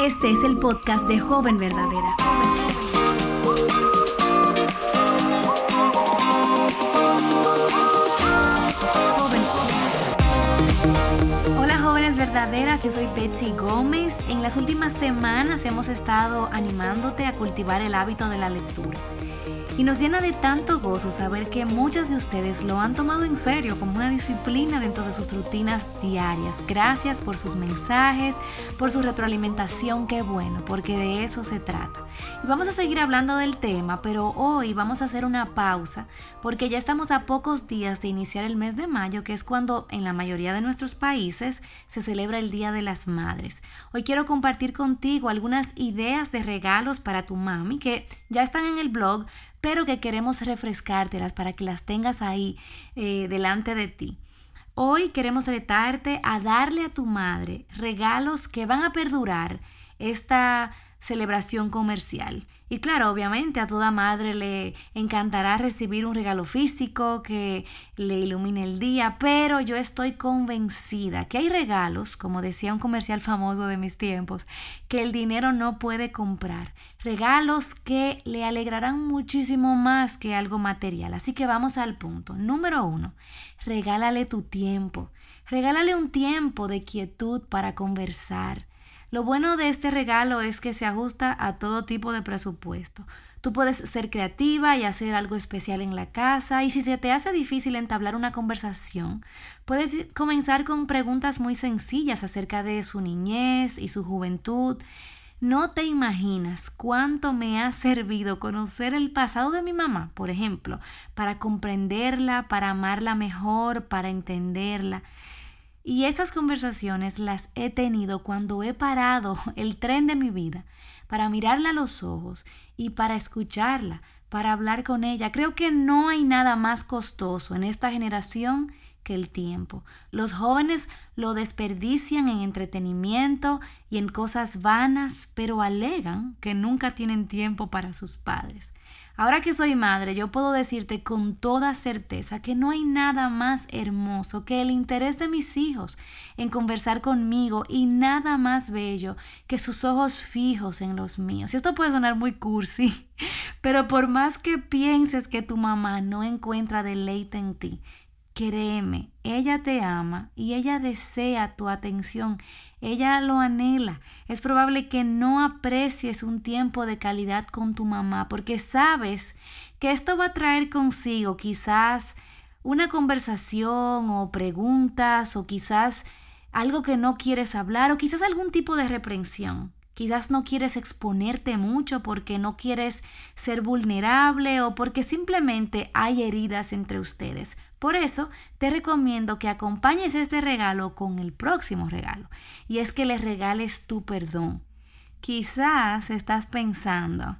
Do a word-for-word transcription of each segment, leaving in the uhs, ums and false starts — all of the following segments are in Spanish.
Este es el podcast de Joven Verdadera. Joven, joven. Hola jóvenes verdaderas, yo soy Betsy Gómez. En las últimas semanas hemos estado animándote a cultivar el hábito de la lectura. Y nos llena de tanto gozo saber que muchas de ustedes lo han tomado en serio como una disciplina dentro de sus rutinas diarias. Gracias por sus mensajes, por su retroalimentación, qué bueno, porque de eso se trata. Y vamos a seguir hablando del tema, pero hoy vamos a hacer una pausa porque ya estamos a pocos días de iniciar el mes de mayo, que es cuando en la mayoría de nuestros países se celebra el Día de las Madres. Hoy quiero compartir contigo algunas ideas de regalos para tu mami que ya están en el blog, pero que queremos refrescártelas para que las tengas ahí eh, delante de ti. Hoy queremos retarte a darle a tu madre regalos que van a perdurar esta celebración comercial. Y claro, obviamente a toda madre le encantará recibir un regalo físico que le ilumine el día, pero yo estoy convencida que hay regalos, como decía un comercial famoso de mis tiempos, que el dinero no puede comprar. Regalos que le alegrarán muchísimo más que algo material. Así que vamos al punto. Número uno, regálale tu tiempo. Regálale un tiempo de quietud para conversar. Lo bueno de este regalo es que se ajusta a todo tipo de presupuesto. Tú puedes ser creativa y hacer algo especial en la casa, y si se te hace difícil entablar una conversación, puedes comenzar con preguntas muy sencillas acerca de su niñez y su juventud. No te imaginas cuánto me ha servido conocer el pasado de mi mamá, por ejemplo, para comprenderla, para amarla mejor, para entenderla. Y esas conversaciones las he tenido cuando he parado el tren de mi vida para mirarla a los ojos y para escucharla, para hablar con ella. Creo que no hay nada más costoso en esta generación que el tiempo. Los jóvenes lo desperdician en entretenimiento y en cosas vanas, pero alegan que nunca tienen tiempo para sus padres. Ahora que soy madre, yo puedo decirte con toda certeza que no hay nada más hermoso que el interés de mis hijos en conversar conmigo y nada más bello que sus ojos fijos en los míos. Y esto puede sonar muy cursi, pero por más que pienses que tu mamá no encuentra deleite en ti, créeme, ella te ama y ella desea tu atención. Ella lo anhela. Es probable que no aprecies un tiempo de calidad con tu mamá porque sabes que esto va a traer consigo quizás una conversación o preguntas o quizás algo que no quieres hablar o quizás algún tipo de reprensión. Quizás no quieres exponerte mucho porque no quieres ser vulnerable o porque simplemente hay heridas entre ustedes. Por eso te recomiendo que acompañes este regalo con el próximo regalo, y es que le regales tu perdón. Quizás estás pensando,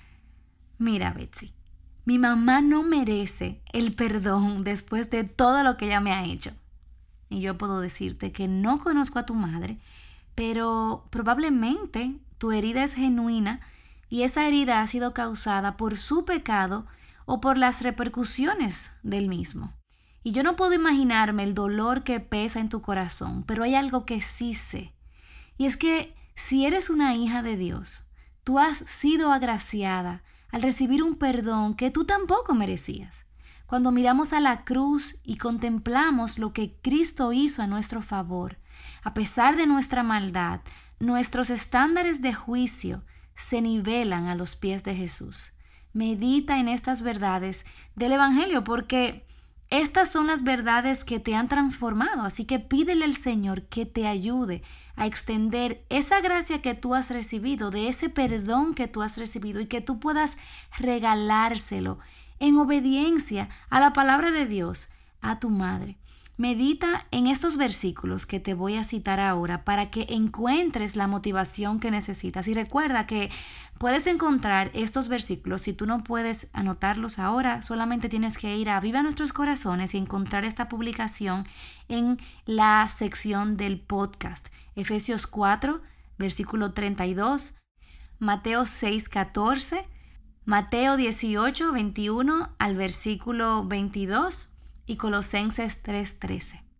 mira Betsy, mi mamá no merece el perdón después de todo lo que ella me ha hecho. Y yo puedo decirte que no conozco a tu madre, pero probablemente tu herida es genuina y esa herida ha sido causada por su pecado o por las repercusiones del mismo. Y yo no puedo imaginarme el dolor que pesa en tu corazón, pero hay algo que sí sé. Y es que si eres una hija de Dios, tú has sido agraciada al recibir un perdón que tú tampoco merecías. Cuando miramos a la cruz y contemplamos lo que Cristo hizo a nuestro favor, a pesar de nuestra maldad, nuestros estándares de juicio se nivelan a los pies de Jesús. Medita en estas verdades del Evangelio porque estas son las verdades que te han transformado, así que pídele al Señor que te ayude a extender esa gracia que tú has recibido, de ese perdón que tú has recibido y que tú puedas regalárselo en obediencia a la palabra de Dios a tu madre. Medita en estos versículos que te voy a citar ahora para que encuentres la motivación que necesitas. Y recuerda que puedes encontrar estos versículos, si tú no puedes anotarlos ahora, solamente tienes que ir a Viva Nuestros Corazones y encontrar esta publicación en la sección del podcast. Efesios cuatro, versículo treinta y dos, Mateo seis, catorce, Mateo dieciocho, veintiuno al versículo veintidós y Colosenses tres, trece.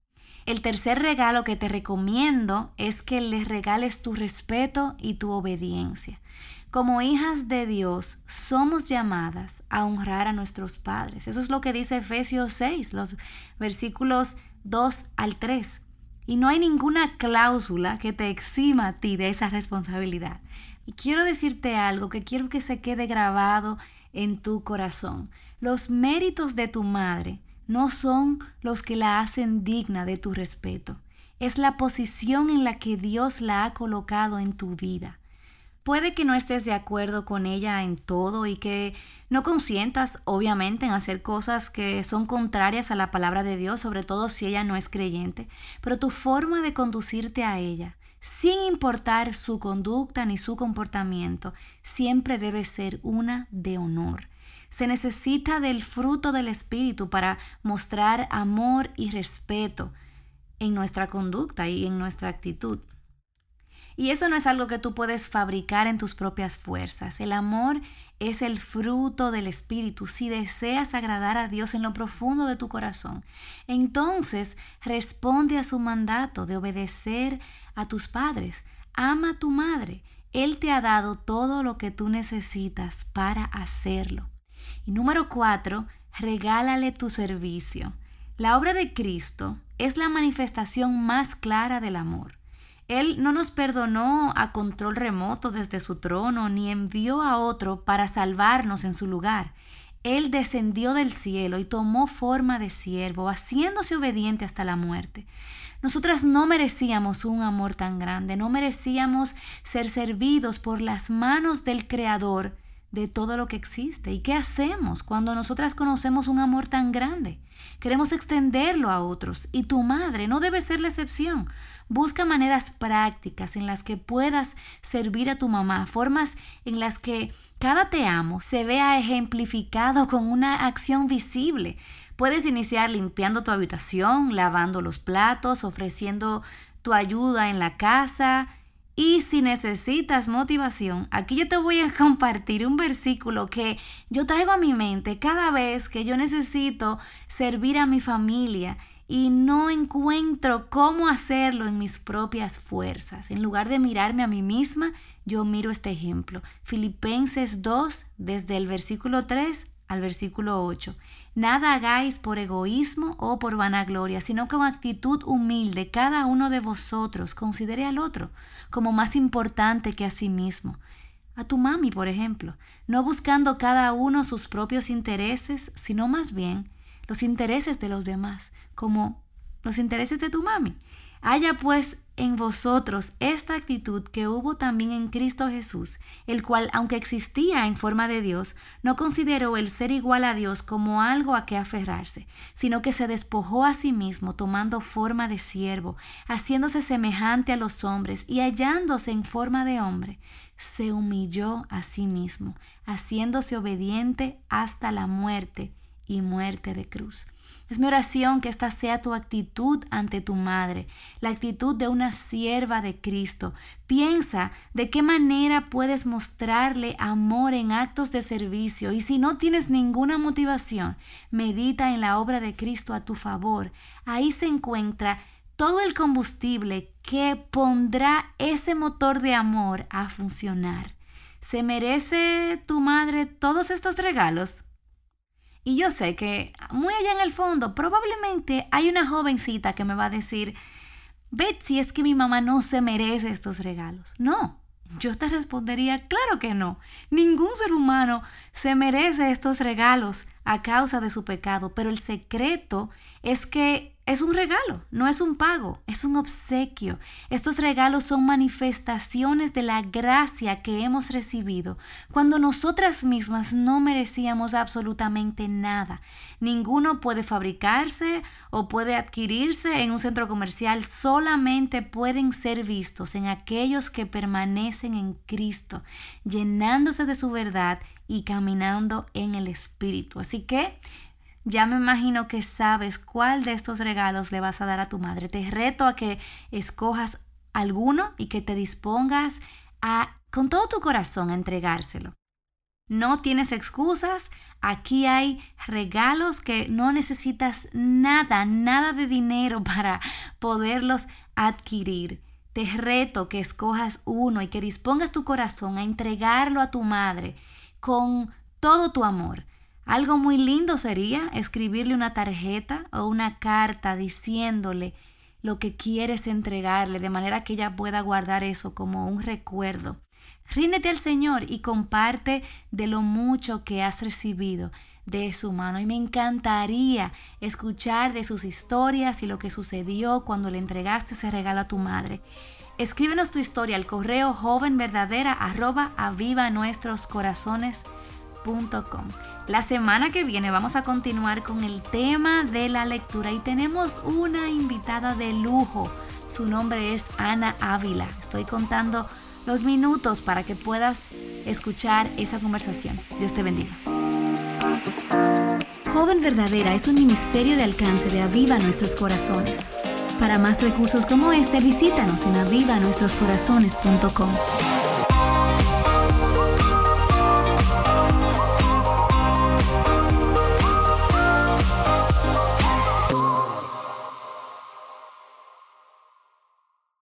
El tercer regalo que te recomiendo es que les regales tu respeto y tu obediencia. Como hijas de Dios, somos llamadas a honrar a nuestros padres. Eso es lo que dice Efesios seis, los versículos dos al tres. Y no hay ninguna cláusula que te exima a ti de esa responsabilidad. Y quiero decirte algo que quiero que se quede grabado en tu corazón. Los méritos de tu madre no son los que la hacen digna de tu respeto. Es la posición en la que Dios la ha colocado en tu vida. Puede que no estés de acuerdo con ella en todo y que no consientas, obviamente, en hacer cosas que son contrarias a la palabra de Dios, sobre todo si ella no es creyente, pero tu forma de conducirte a ella, sin importar su conducta ni su comportamiento, siempre debe ser una de honor. Se necesita del fruto del Espíritu para mostrar amor y respeto en nuestra conducta y en nuestra actitud. Y eso no es algo que tú puedes fabricar en tus propias fuerzas. El amor es el fruto del Espíritu. Si deseas agradar a Dios en lo profundo de tu corazón, entonces responde a su mandato de obedecer a tus padres. Ama a tu madre. Él te ha dado todo lo que tú necesitas para hacerlo. Y número cuatro, regálale tu servicio. La obra de Cristo es la manifestación más clara del amor. Él no nos perdonó a control remoto desde su trono, ni envió a otro para salvarnos en su lugar. Él descendió del cielo y tomó forma de siervo, haciéndose obediente hasta la muerte. Nosotras no merecíamos un amor tan grande, no merecíamos ser servidos por las manos del Creador de todo lo que existe. ¿Y qué hacemos cuando nosotras conocemos un amor tan grande? Queremos extenderlo a otros, y tu madre no debe ser la excepción. Busca maneras prácticas en las que puedas servir a tu mamá, formas en las que cada te amo se vea ejemplificado con una acción visible. Puedes iniciar limpiando tu habitación, lavando los platos, ofreciendo tu ayuda en la casa. Y si necesitas motivación, aquí yo te voy a compartir un versículo que yo traigo a mi mente cada vez que yo necesito servir a mi familia y no encuentro cómo hacerlo en mis propias fuerzas. En lugar de mirarme a mí misma, yo miro este ejemplo. Filipenses dos, desde el versículo tres al versículo ocho. Nada hagáis por egoísmo o por vanagloria, sino con actitud humilde cada uno de vosotros considere al otro como más importante que a sí mismo. A tu mami, por ejemplo, no buscando cada uno sus propios intereses, sino más bien los intereses de los demás, como los intereses de tu mami. Haya pues en vosotros esta actitud que hubo también en Cristo Jesús, el cual, aunque existía en forma de Dios, no consideró el ser igual a Dios como algo a que aferrarse, sino que se despojó a sí mismo, tomando forma de siervo, haciéndose semejante a los hombres y hallándose en forma de hombre, se humilló a sí mismo, haciéndose obediente hasta la muerte y muerte de cruz. Es mi oración que esta sea tu actitud ante tu madre, la actitud de una sierva de Cristo. Piensa de qué manera puedes mostrarle amor en actos de servicio, y si no tienes ninguna motivación, medita en la obra de Cristo a tu favor. Ahí se encuentra todo el combustible que pondrá ese motor de amor a funcionar. ¿Se merece tu madre todos estos regalos? Y yo sé que muy allá en el fondo probablemente hay una jovencita que me va a decir: Betsy, es que mi mamá no se merece estos regalos. No, yo te respondería: claro que no. Ningún ser humano se merece estos regalos a causa de su pecado, pero el secreto es que es un regalo, no es un pago, es un obsequio. Estos regalos son manifestaciones de la gracia que hemos recibido cuando nosotras mismas no merecíamos absolutamente nada. Ninguno puede fabricarse o puede adquirirse en un centro comercial, solamente pueden ser vistos en aquellos que permanecen en Cristo, llenándose de su verdad y caminando en el Espíritu. Así que ya me imagino que sabes cuál de estos regalos le vas a dar a tu madre. Te reto a que escojas alguno y que te dispongas a, con todo tu corazón, a entregárselo. No tienes excusas. Aquí hay regalos que no necesitas nada, nada de dinero para poderlos adquirir. Te reto que escojas uno y que dispongas tu corazón a entregarlo a tu madre con todo tu amor. Algo muy lindo sería escribirle una tarjeta o una carta diciéndole lo que quieres entregarle, de manera que ella pueda guardar eso como un recuerdo. Ríndete al Señor y comparte de lo mucho que has recibido de su mano. Y me encantaría escuchar de sus historias y lo que sucedió cuando le entregaste ese regalo a tu madre. Escríbenos tu historia al correo jovenverdadera arroba avivanuestroscorazones punto com. La semana que viene vamos a continuar con el tema de la lectura y tenemos una invitada de lujo. Su nombre es Ana Ávila. Estoy contando los minutos para que puedas escuchar esa conversación. Dios te bendiga. Joven Verdadera es un ministerio de alcance de Aviva Nuestros Corazones. Para más recursos como este, visítanos en aviva nuestros corazones punto com.